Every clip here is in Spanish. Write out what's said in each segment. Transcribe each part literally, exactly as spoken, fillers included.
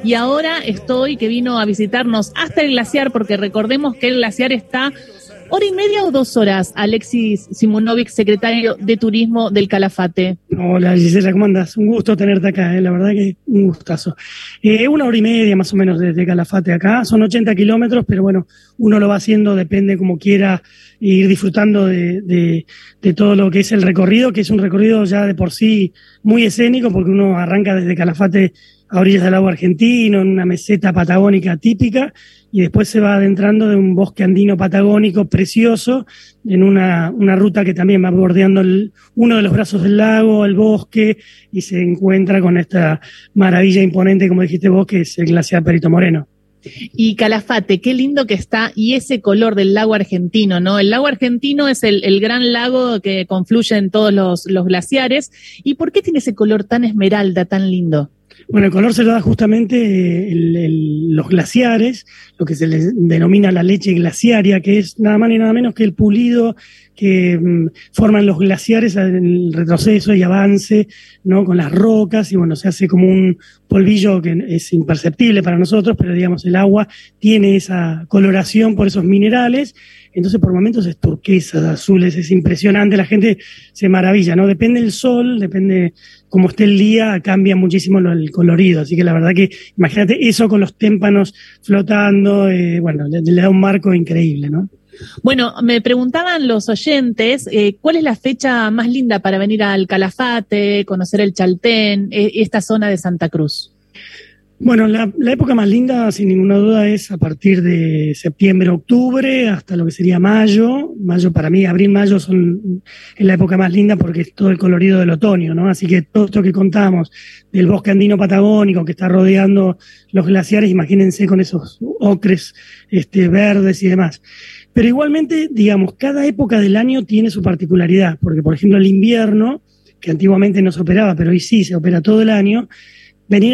y ahora estoy, que vino a visitarnos hasta el glaciar, porque recordemos que el glaciar está hora y media o dos horas. Alexis Simonovic, secretario de Turismo del Calafate. Hola Gisela, ¿cómo andás? Un gusto tenerte acá, ¿eh? La verdad que un gustazo. Eh, una hora y media más o menos desde Calafate acá, son ochenta kilómetros, pero bueno, uno lo va haciendo, depende como quiera ir disfrutando de, de, de todo lo que es el recorrido, que es un recorrido ya de por sí muy escénico, porque uno arranca desde Calafate a orillas del lago argentino, en una meseta patagónica típica, y después se va adentrando de un bosque andino patagónico precioso, en una, una ruta que también va bordeando el, uno de los brazos del lago, el bosque, y se encuentra con esta maravilla imponente, como dijiste vos, que es el glaciar Perito Moreno. Y Calafate, qué lindo que está, y ese color del lago argentino, ¿no? El lago argentino es el, el gran lago que confluye en todos los, los glaciares. ¿Y por qué tiene ese color tan esmeralda, tan lindo? Bueno, el color se lo da justamente el, el, los glaciares, lo que se les denomina la leche glaciaria, que es nada más ni nada menos que el pulido que mm, forman los glaciares en el retroceso y avance, ¿no? Con las rocas, y bueno, se hace como un polvillo que es imperceptible para nosotros, pero digamos el agua tiene esa coloración por esos minerales. Entonces por momentos es turquesa, azules, es impresionante, la gente se maravilla, ¿no? Depende del sol, depende cómo esté el día, cambia muchísimo lo, el colorido, así que la verdad que imagínate eso con los témpanos flotando, eh, bueno, le, le da un marco increíble, ¿no? Bueno, me preguntaban los oyentes, eh, ¿cuál es la fecha más linda para venir al Calafate, conocer el Chaltén, eh, esta zona de Santa Cruz? Bueno, la, la época más linda, sin ninguna duda, es a partir de septiembre, octubre, hasta lo que sería mayo. Mayo, para mí, abril, mayo son es la época más linda porque es todo el colorido del otoño, ¿no? Así que todo esto que contamos del bosque andino patagónico que está rodeando los glaciares, imagínense con esos ocres este, verdes y demás. Pero igualmente, digamos, cada época del año tiene su particularidad, porque, por ejemplo, el invierno, que antiguamente no se operaba, pero hoy sí se opera todo el año, venir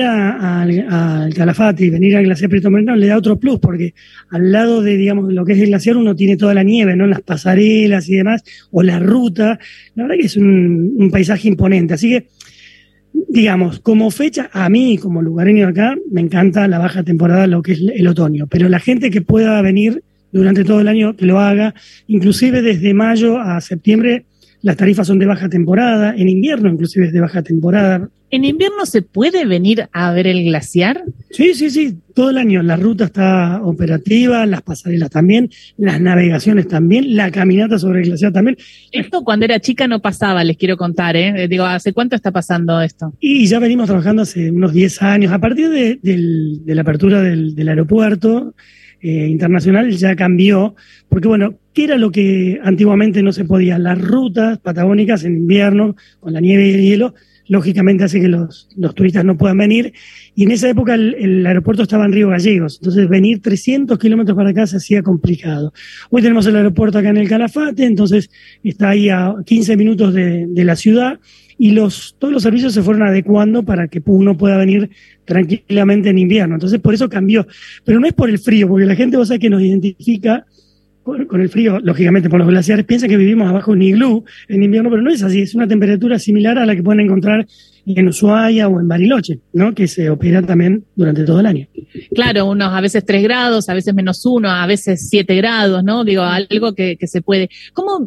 al Calafate y venir al glaciar Perito Moreno le da otro plus, porque al lado de, digamos, lo que es el glaciar uno tiene toda la nieve, ¿no? Las pasarelas y demás, o la ruta. La verdad que es un, un paisaje imponente. Así que, digamos, como fecha, a mí, como lugareño acá, me encanta la baja temporada, lo que es el otoño. Pero la gente que pueda venir durante todo el año, que lo haga, inclusive desde mayo a septiembre, las tarifas son de baja temporada, en invierno inclusive es de baja temporada. ¿En invierno se puede venir a ver el glaciar? Sí, sí, sí, todo el año. La ruta está operativa, las pasarelas también, las navegaciones también, la caminata sobre el glaciar también. Esto cuando era chica no pasaba, les quiero contar, ¿eh? Digo, ¿hace cuánto está pasando esto? Y ya venimos trabajando hace unos diez años. A partir de, del, de la apertura del, del aeropuerto eh, internacional ya cambió, porque bueno, ¿qué era lo que antiguamente no se podía? Las rutas patagónicas en invierno, con la nieve y el hielo, lógicamente hace que los, los turistas no puedan venir, y en esa época el, el aeropuerto estaba en Río Gallegos, entonces venir trescientos kilómetros para acá se hacía complicado. Hoy tenemos el aeropuerto acá en el Calafate, entonces está ahí a quince minutos de, de la ciudad, y los, todos los servicios se fueron adecuando para que uno pueda venir tranquilamente en invierno, entonces por eso cambió, pero no es por el frío, porque la gente, vos sabés, que nos identifica con el frío, lógicamente por los glaciares, piensa que vivimos abajo de un iglú en invierno, pero no es así, es una temperatura similar a la que pueden encontrar en Ushuaia o en Bariloche, ¿no? Que se opera también durante todo el año. Claro, unos a veces tres grados, a veces menos uno, a veces siete grados, ¿no? Digo, algo que, que se puede. ¿Cómo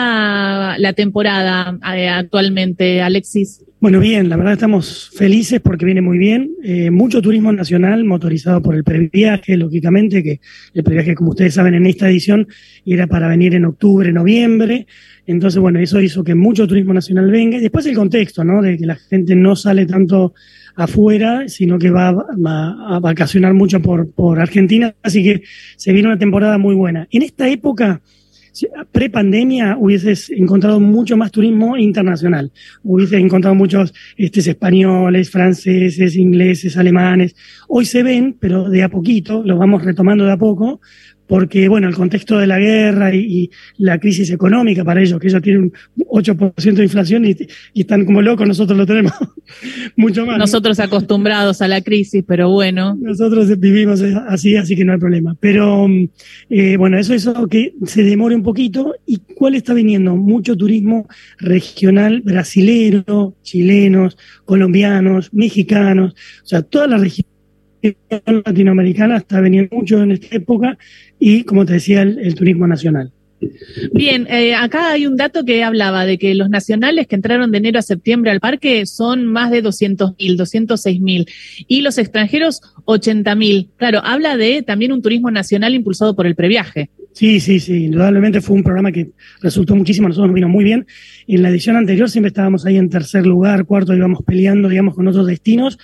está la temporada eh, actualmente, Alexis? Bueno, bien, la verdad estamos felices porque viene muy bien. Eh, mucho turismo nacional motorizado por el previaje, lógicamente, que el previaje, como ustedes saben, en esta edición era para venir en octubre, noviembre. Entonces, bueno, eso hizo que mucho turismo nacional venga. Y después el contexto, ¿no? De que la gente no sale tanto afuera, sino que va a, a vacacionar mucho por, por Argentina. Así que se viene una temporada muy buena. En esta época, pre-pandemia, hubieses encontrado mucho más turismo internacional. Hubieses encontrado muchos este, españoles, franceses, ingleses, alemanes. Hoy se ven, pero de a poquito, lo vamos retomando de a poco, porque, bueno, el contexto de la guerra y, y la crisis económica para ellos, que ellos tienen un ocho por ciento de inflación y, y están como locos, nosotros lo tenemos mucho más. Nosotros ¿no? acostumbrados a la crisis, pero bueno. Nosotros vivimos así, así que no hay problema. Pero, eh, bueno, eso es algo que se demore un poquito. ¿Y cuál está viniendo? Mucho turismo regional, brasilero, chilenos, colombianos, mexicanos, o sea, toda la región latinoamericana está veniendo mucho en esta época y, como te decía, el, el turismo nacional. Bien, eh, acá hay un dato que hablaba de que los nacionales que entraron de enero a septiembre al parque son más de doscientos mil, doscientos seis mil, y los extranjeros ochenta mil. Claro, habla de también un turismo nacional impulsado por el previaje. Sí, sí, sí, indudablemente fue un programa que resultó muchísimo, a nosotros nos vino muy bien. En la edición anterior siempre estábamos ahí en tercer lugar, cuarto, íbamos peleando, digamos, con otros destinos.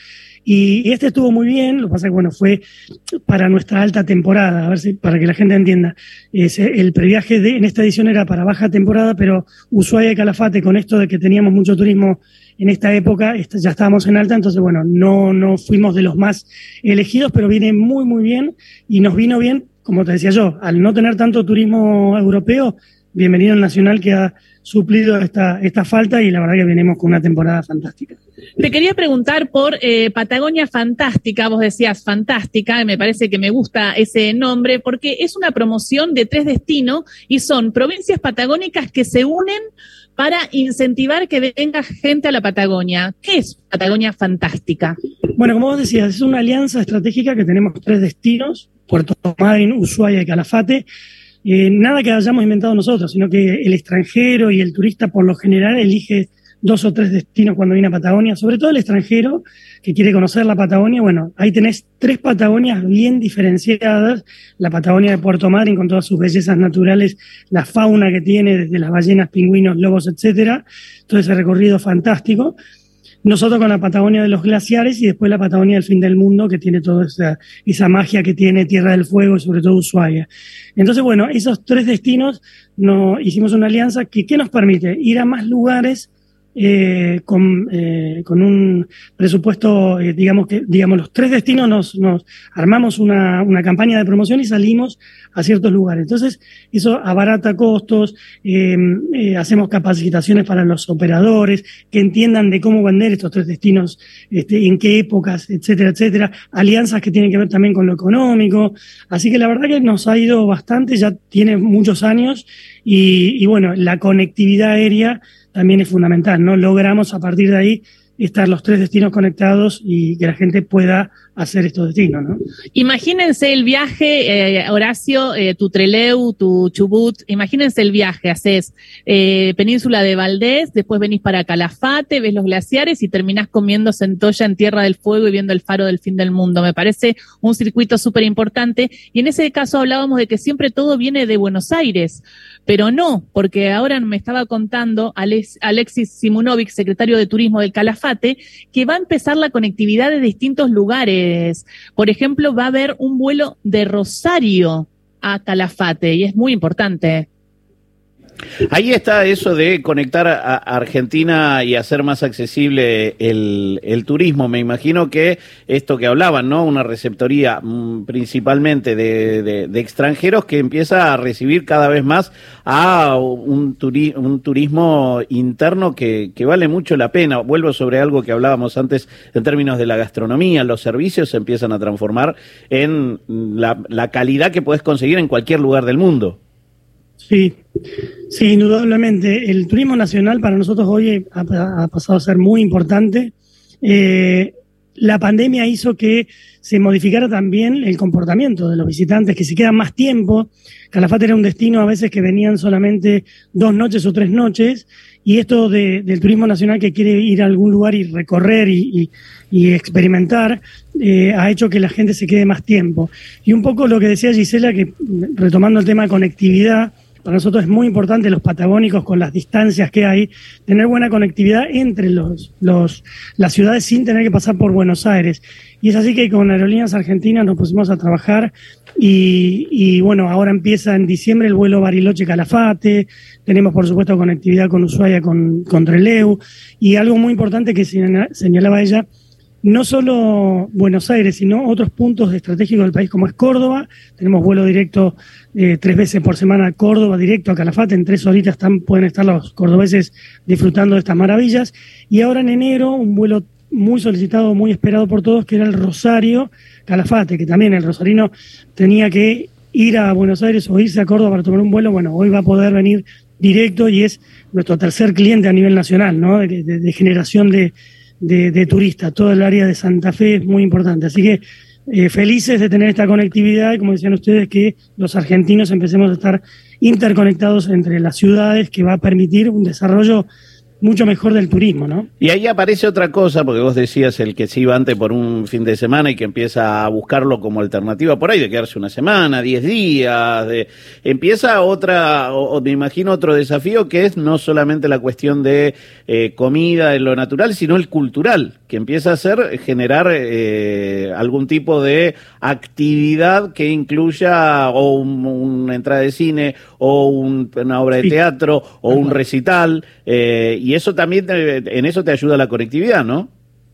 Y este estuvo muy bien, lo que pasa es que, bueno, fue para nuestra alta temporada, a ver si, para que la gente entienda. Es, el previaje de, en esta edición era para baja temporada, pero Ushuaia y Calafate, con esto de que teníamos mucho turismo en esta época, ya estábamos en alta, entonces, bueno, no, no fuimos de los más elegidos, pero viene muy, muy bien y nos vino bien, como te decía yo, al no tener tanto turismo europeo, bienvenido al Nacional que ha suplido esta, esta falta y la verdad que venimos con una temporada fantástica. Te quería preguntar por eh, Patagonia Fantástica, vos decías fantástica, y me parece que me gusta ese nombre, porque es una promoción de tres destinos y son provincias patagónicas que se unen para incentivar que venga gente a la Patagonia. ¿Qué es Patagonia Fantástica? Bueno, como vos decías, es una alianza estratégica que tenemos tres destinos, Puerto Madryn, Ushuaia y Calafate. Eh, nada que hayamos inventado nosotros, sino que el extranjero y el turista por lo general elige dos o tres destinos cuando viene a Patagonia, sobre todo el extranjero que quiere conocer la Patagonia. Bueno, ahí tenés tres Patagonias bien diferenciadas, la Patagonia de Puerto Madryn con todas sus bellezas naturales, la fauna que tiene desde las ballenas, pingüinos, lobos, etcétera, todo ese recorrido fantástico. Nosotros con la Patagonia de los glaciares y después la Patagonia del fin del mundo, que tiene toda esa, esa magia que tiene Tierra del Fuego y sobre todo Ushuaia. Entonces, bueno, esos tres destinos no, hicimos una alianza que ¿qué nos permite? Ir a más lugares eh, con, eh, con un presupuesto, eh, digamos que digamos los tres destinos nos, nos armamos una, una campaña de promoción y salimos a ciertos lugares. Entonces, eso abarata costos, eh, eh, hacemos capacitaciones para los operadores, que entiendan de cómo vender estos tres destinos, este, en qué épocas, etcétera, etcétera. Alianzas que tienen que ver también con lo económico. Así que la verdad que nos ha ido bastante, ya tiene muchos años y, y bueno, la conectividad aérea también es fundamental, ¿no? Logramos a partir de ahí estar los tres destinos conectados y que la gente pueda hacer estos destinos, ¿no? Imagínense el viaje, eh, Horacio, eh, tu Trelew, tu Chubut, imagínense el viaje, haces eh, Península de Valdés, después venís para Calafate, ves los glaciares y terminás comiendo centolla en Tierra del Fuego y viendo el faro del fin del mundo. Me parece un circuito súper importante y en ese caso hablábamos de que siempre todo viene de Buenos Aires, pero no, porque ahora me estaba contando Alex, Alexis Simunovic, secretario de Turismo del Calafate, que va a empezar la conectividad de distintos lugares. Por ejemplo, va a haber un vuelo de Rosario a Calafate y es muy importante. Ahí está eso de conectar a Argentina y hacer más accesible el, el turismo. Me imagino que esto que hablaban, ¿no? Una receptoría mmm, principalmente de, de, de extranjeros que empieza a recibir cada vez más a un, turi un turismo interno que, que vale mucho la pena. Vuelvo sobre algo que hablábamos antes en términos de la gastronomía. Los servicios se empiezan a transformar en la, la calidad que podés conseguir en cualquier lugar del mundo. Sí, sí, indudablemente. El turismo nacional para nosotros hoy ha, ha pasado a ser muy importante. Eh, la pandemia hizo que se modificara también el comportamiento de los visitantes, que se quedan más tiempo. Calafate era un destino a veces que venían solamente dos noches o tres noches, y esto de, del turismo nacional que quiere ir a algún lugar y recorrer y, y, y experimentar, eh, ha hecho que la gente se quede más tiempo. Y un poco lo que decía Gisela, que retomando el tema de conectividad, para nosotros es muy importante, los patagónicos, con las distancias que hay, tener buena conectividad entre los, los, las ciudades sin tener que pasar por Buenos Aires. Y es así que con Aerolíneas Argentinas nos pusimos a trabajar y, y bueno, ahora empieza en diciembre el vuelo Bariloche-Calafate, tenemos por supuesto conectividad con Ushuaia, con, con Trelew, y algo muy importante que señalaba ella, no solo Buenos Aires, sino otros puntos estratégicos del país como es Córdoba. Tenemos vuelo directo eh, tres veces por semana a Córdoba, directo a Calafate. En tres horitas están, pueden estar los cordobeses disfrutando de estas maravillas. Y ahora en enero un vuelo muy solicitado, muy esperado por todos, que era el Rosario Calafate, que también el rosarino tenía que ir a Buenos Aires o irse a Córdoba para tomar un vuelo. Bueno, hoy va a poder venir directo y es nuestro tercer cliente a nivel nacional, ¿no? De, de, de generación de De, de turistas. Todo el área de Santa Fe es muy importante. Así que eh, felices de tener esta conectividad y, como decían ustedes, que los argentinos empecemos a estar interconectados entre las ciudades, que va a permitir un desarrollo mucho mejor del turismo, ¿no? Y ahí aparece otra cosa, porque vos decías el que se iba antes por un fin de semana y que empieza a buscarlo como alternativa por ahí, de quedarse una semana, diez días, de, empieza otra, o, o me imagino otro desafío que es no solamente la cuestión de eh, comida en lo natural, sino el cultural, que empieza a ser generar eh, algún tipo de actividad que incluya o un, una entrada de cine, o un, una obra de sí. teatro, o un recital, eh, y eso también, en eso te ayuda la conectividad, ¿no?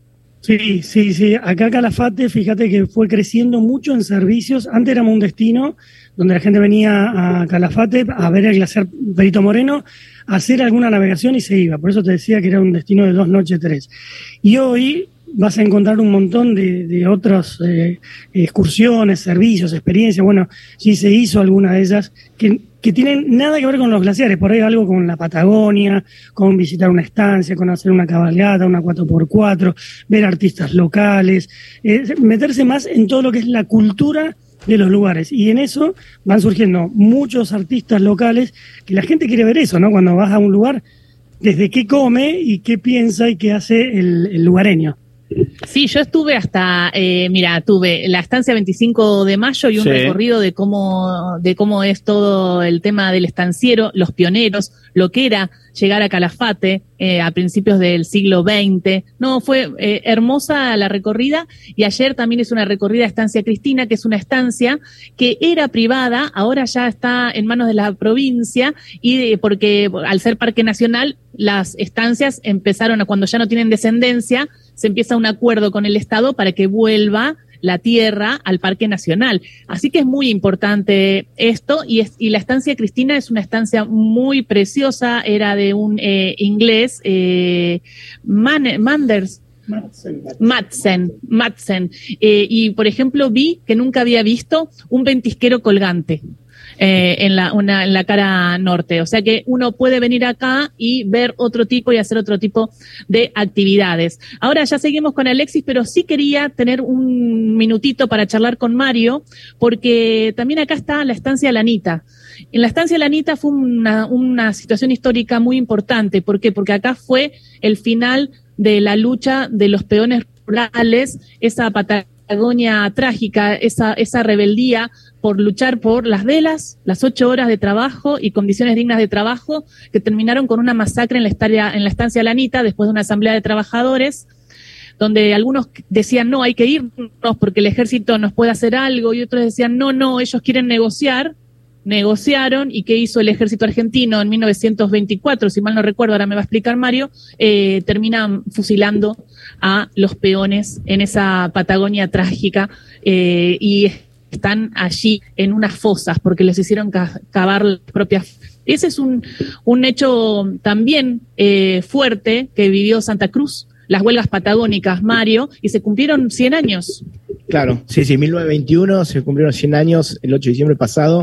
Sí, sí, sí. Acá Calafate, fíjate que fue creciendo mucho en servicios. Antes éramos un destino donde la gente venía a Calafate a ver el glaciar Perito Moreno, a hacer alguna navegación y se iba. Por eso te decía que era un destino de dos noches, tres. Y hoy vas a encontrar un montón de, de otras eh, excursiones, servicios, experiencias. Bueno, sí se hizo alguna de ellas que, que tienen nada que ver con los glaciares. Por ahí algo con la Patagonia, con visitar una estancia, con hacer una cabalgata, una cuatro por cuatro, ver artistas locales, eh, meterse más en todo lo que es la cultura de los lugares. Y en eso van surgiendo muchos artistas locales que la gente quiere ver eso, ¿no? Cuando vas a un lugar, desde qué come y qué piensa y qué hace el, el lugareño. Sí, yo estuve hasta, eh, mira, tuve la estancia veinticinco de mayo y un sí. recorrido de cómo, de cómo es todo el tema del estanciero, los pioneros, lo que era llegar a Calafate eh, a principios del siglo veinte. No, fue eh, hermosa la recorrida, y ayer también es una recorrida a Estancia Cristina, que es una estancia que era privada, ahora ya está en manos de la provincia, y de, porque al ser parque nacional, las estancias empezaron a, cuando ya no tienen descendencia, se empieza un acuerdo con el Estado para que vuelva la tierra al Parque Nacional. Así que es muy importante esto, y, es, y la estancia Cristina es una estancia muy preciosa, era de un eh, inglés, eh, Man, Manders, Madsen, Madsen, Madsen. Eh, y por ejemplo vi que nunca había visto un ventisquero colgante. Eh, en la una en la cara norte, o sea que uno puede venir acá y ver otro tipo y hacer otro tipo de actividades. Ahora ya seguimos con Alexis, pero sí quería tener un minutito para charlar con Mario, porque también acá está la estancia Lanita. En la estancia Lanita fue una, una situación histórica muy importante. ¿Por qué? Porque acá fue el final de la lucha de los peones rurales, esa Patagonia trágica, esa, esa rebeldía por luchar por las velas, las ocho horas de trabajo y condiciones dignas de trabajo, que terminaron con una masacre en la, estaria, en la estancia Lanita después de una asamblea de trabajadores, donde algunos decían no, hay que irnos porque el ejército nos puede hacer algo, y otros decían no, no, ellos quieren negociar. Negociaron, y ¿qué hizo el ejército argentino en mil novecientos veinticuatro? Si mal no recuerdo, ahora me va a explicar Mario, eh, terminan fusilando a los peones en esa Patagonia trágica, eh, y están allí en unas fosas porque les hicieron ca- cavar las propias. Ese es un, un hecho también eh, fuerte que vivió Santa Cruz, las huelgas patagónicas, Mario, y se cumplieron cien años. Claro, sí, sí, mil novecientos veintiuno se cumplieron cien años el ocho de diciembre pasado,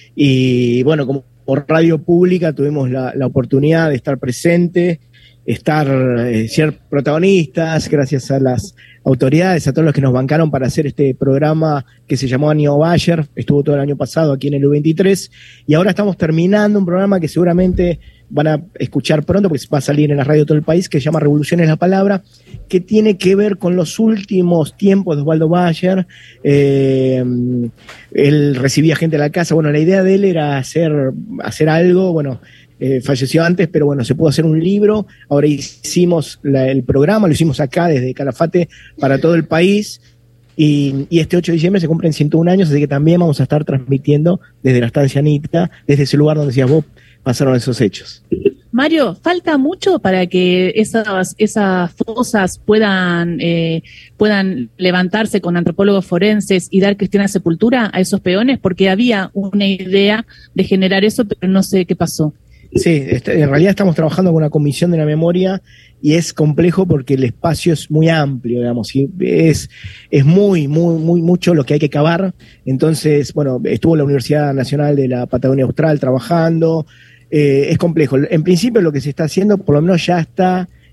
y bueno, como por radio pública tuvimos la, la oportunidad de estar presente, estar, eh, ser protagonistas, gracias a las autoridades, a todos los que nos bancaron para hacer este programa que se llamó Año Bayer, estuvo todo el año pasado aquí en el U veintitrés, y ahora estamos terminando un programa que seguramente van a escuchar pronto, porque va a salir en la radio de todo el país, que se llama Revolución es la Palabra, que tiene que ver con los últimos tiempos de Osvaldo Bayer. Eh, él recibía gente a la casa, bueno, la idea de él era hacer, hacer algo, bueno, eh, falleció antes, pero bueno, se pudo hacer un libro, ahora hicimos la, el programa, lo hicimos acá desde Calafate para todo el país, y, y este ocho de diciembre se cumplen ciento un años, así que también vamos a estar transmitiendo desde la estancia Anita, desde ese lugar donde decías vos, pasaron esos hechos. Mario, ¿falta mucho para que esas, esas fosas puedan, eh, puedan levantarse con antropólogos forenses y dar cristiana sepultura a esos peones? Porque había una idea de generar eso, pero no sé qué pasó. Sí, este, en realidad estamos trabajando con una comisión de la memoria, y es complejo porque el espacio es muy amplio, digamos, y es, es muy, muy, muy mucho lo que hay que cavar. Entonces, bueno, estuvo la Universidad Nacional de la Patagonia Austral trabajando. Eh, es complejo. En principio lo que se está haciendo, por lo menos ya está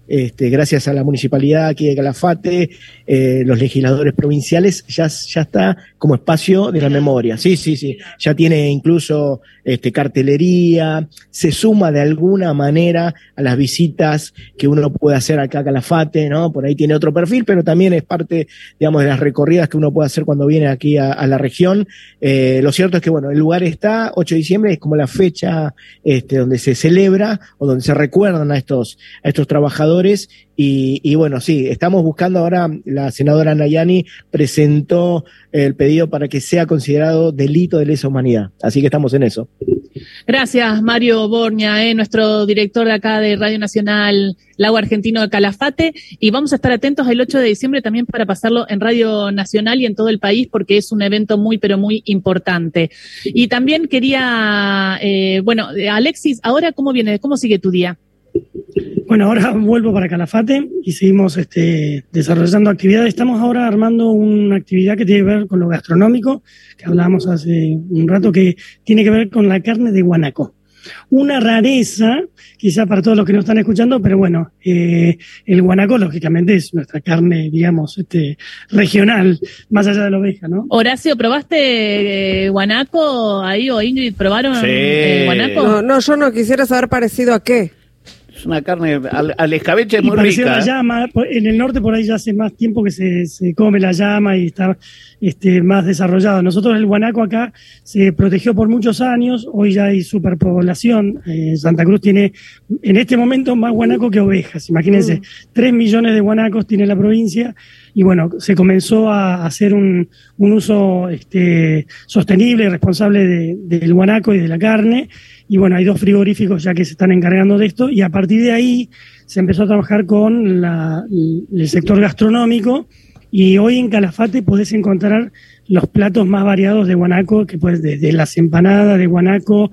este, gracias a la municipalidad aquí de Calafate, eh, los legisladores provinciales, ya, ya está como espacio de la memoria. Sí, sí, sí. Ya tiene incluso este, cartelería, se suma de alguna manera a las visitas que uno puede hacer acá a Calafate, ¿no? Por ahí tiene otro perfil, pero también es parte, digamos, de las recorridas que uno puede hacer cuando viene aquí a, a la región. Eh, lo cierto es que, bueno, el lugar está, ocho de diciembre es como la fecha este, donde se celebra o donde se recuerdan a estos, a estos trabajadores y, y bueno, sí, estamos buscando ahora, la senadora Nayani presentó el pedido para que sea considerado delito de lesa humanidad, así que estamos en eso. Gracias, Mario Borña, eh, nuestro director de acá de Radio Nacional Lago Argentino de Calafate, y vamos a estar atentos el ocho de diciembre también para pasarlo en Radio Nacional y en todo el país porque es un evento muy, pero muy importante. Y también quería, eh, bueno, Alexis, ahora ¿cómo viene? ¿Cómo sigue tu día? Bueno, ahora vuelvo para Calafate y seguimos este, desarrollando actividades. Estamos ahora armando una actividad que tiene que ver con lo gastronómico, que hablábamos hace un rato, que tiene que ver con la carne de guanaco. Una rareza, quizá para todos los que nos están escuchando, pero bueno, eh, el guanaco lógicamente es nuestra carne, digamos, este, regional, más allá de la oveja, ¿no? Horacio, ¿probaste eh, guanaco ahí o Ingrid probaron Sí. eh, guanaco? No, no, yo no quisiera saber parecido a qué. Es una carne, al, al escabeche es Y muy parecida rica. a la ¿eh? llama, en el norte por ahí ya hace más tiempo que se, se come la llama y está este, más desarrollado. Nosotros el guanaco acá se protegió por muchos años, hoy ya hay superpoblación. Eh, Santa Cruz tiene en este momento más guanaco que ovejas, imagínense, mm. tres millones de guanacos tiene la provincia y bueno, se comenzó a hacer un, un uso este, sostenible y responsable de, del guanaco y de la carne. Y bueno, hay dos frigoríficos ya que se están encargando de esto y a partir de ahí se empezó a trabajar con la, el sector gastronómico y hoy en Calafate podés encontrar los platos más variados de guanaco, que pues desde las empanadas de guanaco,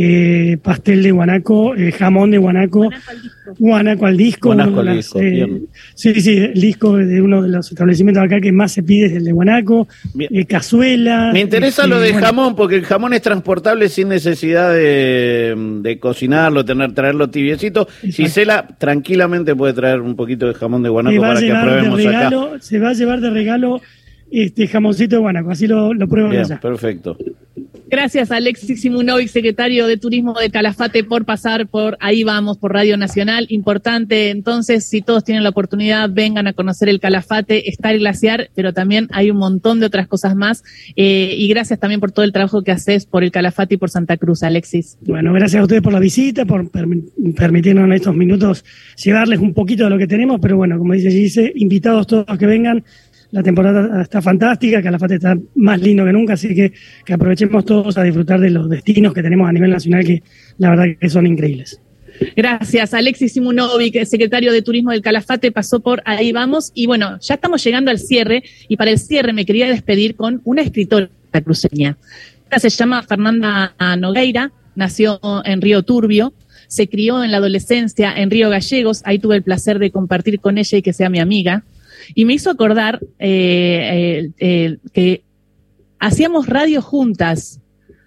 eh, pastel de guanaco, eh, jamón de guanaco, guanaco al disco. Guanaco al disco. disco, Eh, sí, sí, el disco de uno de los establecimientos acá que más se pide es el de guanaco, eh, cazuela. Me interesa este, lo de bueno. jamón, porque el jamón es transportable sin necesidad de, de cocinarlo, tener, traerlo tibiecito. Exacto. Gisela tranquilamente puede traer un poquito de jamón de Se guanaco va a para que llevar de probemos regalo, acá. se va a llevar de regalo este jamoncito de guanaco, así lo, lo prueban Bien, allá. perfecto. Gracias, Alexis Simunovic, secretario de Turismo de Calafate, por pasar por Ahí Vamos, por Radio Nacional. Importante, entonces, si todos tienen la oportunidad, vengan a conocer el Calafate. Está el glaciar, pero también hay un montón de otras cosas más. Eh, y gracias también por todo el trabajo que haces por el Calafate y por Santa Cruz, Alexis. Bueno, gracias a ustedes por la visita, por permi- permitirnos en estos minutos llevarles un poquito de lo que tenemos, pero bueno, como dice Gise, invitados todos los que vengan. La temporada está fantástica, Calafate está más lindo que nunca, así que, que aprovechemos todos a disfrutar de los destinos que tenemos a nivel nacional, que la verdad que son increíbles. Gracias, Alexis Simunovic, secretario de Turismo del Calafate, pasó por Ahí Vamos. Y bueno, ya estamos llegando al cierre, y para el cierre me quería despedir con una escritora cruceña. Ella se llama Fernanda Nogueira, nació en Río Turbio, se crió en la adolescencia en Río Gallegos, ahí tuve el placer de compartir con ella y que sea mi amiga. Y me hizo acordar eh, eh, eh, que hacíamos radio juntas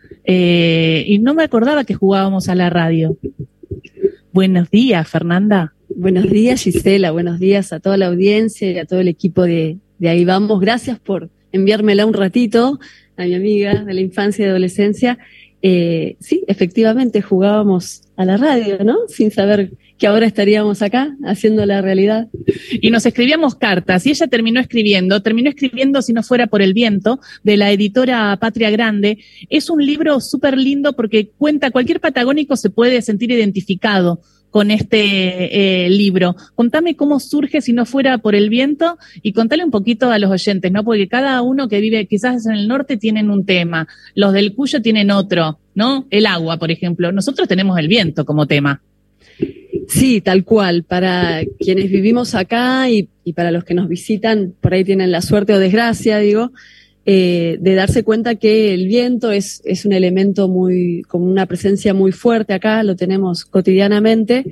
eh, y no me acordaba que jugábamos a la radio. Buenos días, Fernanda. Buenos días, Gisela. Buenos días a toda la audiencia y a todo el equipo de, de Ahí Vamos. Gracias por enviármela un ratito a mi amiga de la infancia y adolescencia. Eh, sí, efectivamente jugábamos a la radio, ¿no? Sin saber que ahora estaríamos acá haciendo la realidad. Y nos escribíamos cartas, y ella terminó escribiendo, terminó escribiendo Si no fuera por el viento, de la editora Patria Grande. Es un libro súper lindo porque cuenta, cualquier patagónico se puede sentir identificado con este eh, libro. Contame cómo surge Si no fuera por el viento, y contale un poquito a los oyentes, ¿no? Porque cada uno que vive quizás en el norte tienen un tema, los del Cuyo tienen otro, ¿no? El agua, por ejemplo. Nosotros tenemos el viento como tema. Sí, tal cual. Para quienes vivimos acá y, y para los que nos visitan, por ahí tienen la suerte o desgracia, digo, eh, de darse cuenta que el viento es, es un elemento muy, con una presencia muy fuerte acá, lo tenemos cotidianamente.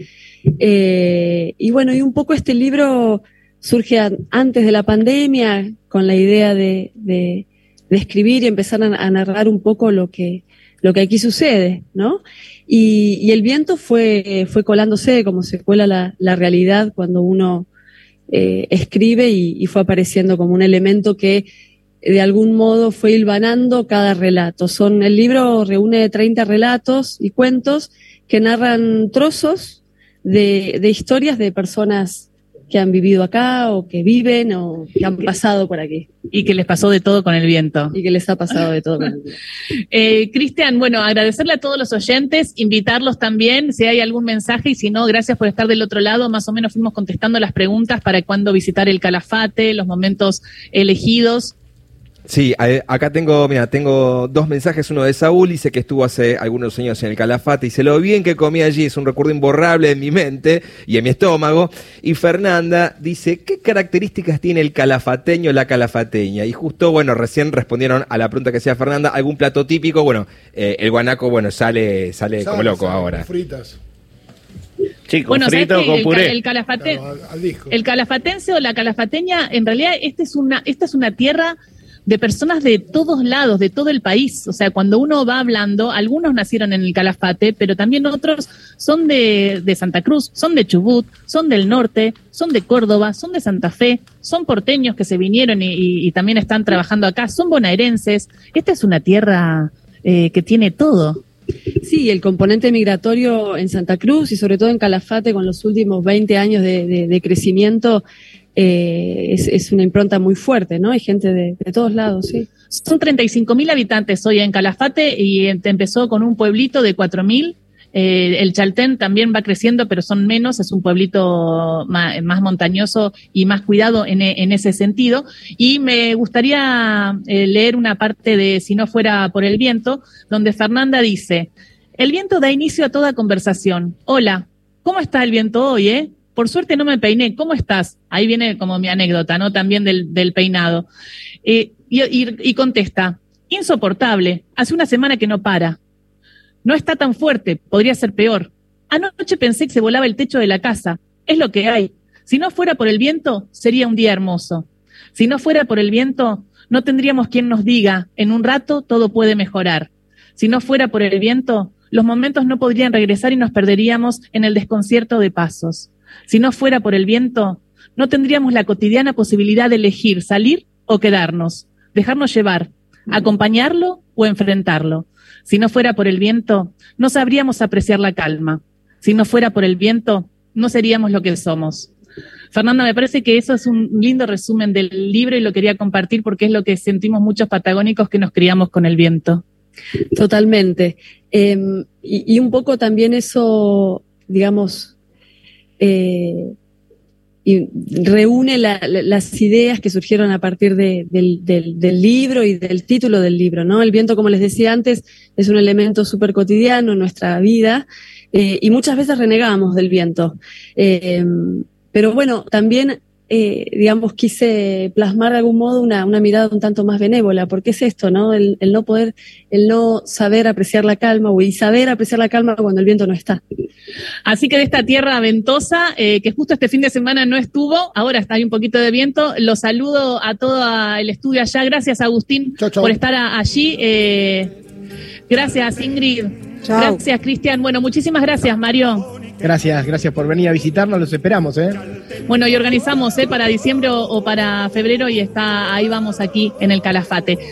Eh, y bueno, y un poco este libro surge a, antes de la pandemia, con la idea de, de, de escribir y empezar a, a narrar un poco lo que, lo que aquí sucede, ¿no? Y, y el viento fue, fue colándose como se cuela la, la realidad cuando uno eh, escribe y, y fue apareciendo como un elemento que de algún modo fue hilvanando cada relato. Son, el libro reúne treinta relatos y cuentos que narran trozos de, de historias de personas que han vivido acá o que viven o que han pasado por aquí. Y que les pasó de todo con el viento. Y que les ha pasado de todo con el viento. Eh, Cristian, bueno, agradecerle a todos los oyentes, invitarlos también, si hay algún mensaje, y si no, gracias por estar del otro lado. Más o menos fuimos contestando las preguntas para cuándo visitar el Calafate, los momentos elegidos. Sí, acá tengo, mira, tengo dos mensajes, uno de Saúl, dice que estuvo hace algunos años en el Calafate, dice, lo bien que comí allí es un recuerdo imborrable en mi mente y en mi estómago, y Fernanda dice, ¿qué características tiene el calafateño, la calafateña? Y justo, bueno, recién respondieron a la pregunta que hacía Fernanda, algún plato típico, bueno, eh, el guanaco, bueno, sale, sale, sale como loco sale, ahora. Fritas. Sí, con bueno, frito, con el, puré. El, calafate, claro, al, al disco. El calafatense o la calafateña, en realidad, este es una, esta es una tierra de personas de todos lados, de todo el país. O sea, cuando uno va hablando, algunos nacieron en el Calafate, pero también otros son de, de Santa Cruz, son de Chubut, son del norte, son de Córdoba, son de Santa Fe, son porteños que se vinieron y, y, y también están trabajando acá, son bonaerenses. Esta es una tierra eh, que tiene todo. Sí, el componente migratorio en Santa Cruz y sobre todo en Calafate con los últimos veinte años de, de, de crecimiento eh, es, es una impronta muy fuerte, ¿no? Hay gente de, de todos lados, sí. Son treinta y cinco mil habitantes hoy en Calafate y empezó con un pueblito de cuatro mil. Eh, el Chaltén también va creciendo, pero son menos, es un pueblito más, más montañoso y más cuidado en, en ese sentido. Y me gustaría eh, leer una parte de Si no fuera por el viento, donde Fernanda dice, el viento da inicio a toda conversación. Hola, ¿cómo está el viento hoy, eh? Por suerte no me peiné, ¿cómo estás? Ahí viene como mi anécdota, ¿no? También del, del peinado. Eh, y, y, y contesta, insoportable, hace una semana que no para. No está tan fuerte, podría ser peor. Anoche pensé que se volaba el techo de la casa. Es lo que hay. Si no fuera por el viento, sería un día hermoso. Si no fuera por el viento, no tendríamos quien nos diga, en un rato todo puede mejorar. Si no fuera por el viento, los momentos no podrían regresar y nos perderíamos en el desconcierto de pasos. Si no fuera por el viento, no tendríamos la cotidiana posibilidad de elegir salir o quedarnos, dejarnos llevar, acompañarlo o enfrentarlo. Si no fuera por el viento, no sabríamos apreciar la calma. Si no fuera por el viento, no seríamos lo que somos. Fernanda, me parece que eso es un lindo resumen del libro y lo quería compartir porque es lo que sentimos muchos patagónicos que nos criamos con el viento. Totalmente. Eh, y, y un poco también eso, digamos, eh, y reúne la, la, las ideas que surgieron a partir de, del, del, del libro y del título del libro, ¿no? El viento, como les decía antes, es un elemento súper cotidiano en nuestra vida eh, y muchas veces renegamos del viento. Eh, pero bueno, también, eh, digamos, quise plasmar de algún modo una, una mirada un tanto más benévola, porque es esto, ¿no? El, el no poder, el no saber apreciar la calma o y saber apreciar la calma cuando el viento no está. Así que de esta tierra ventosa, eh, que justo este fin de semana no estuvo, ahora está ahí un poquito de viento, los saludo a todo el estudio allá. Gracias, Agustín, chau, chau. por estar a, allí. Eh, gracias, Ingrid. Chau. Gracias, Cristian. Bueno, muchísimas gracias, Mario. Gracias, gracias por venir a visitarnos, los esperamos, ¿eh? Bueno, y organizamos, ¿eh? Para diciembre o, o para febrero y está, ahí vamos aquí en el Calafate.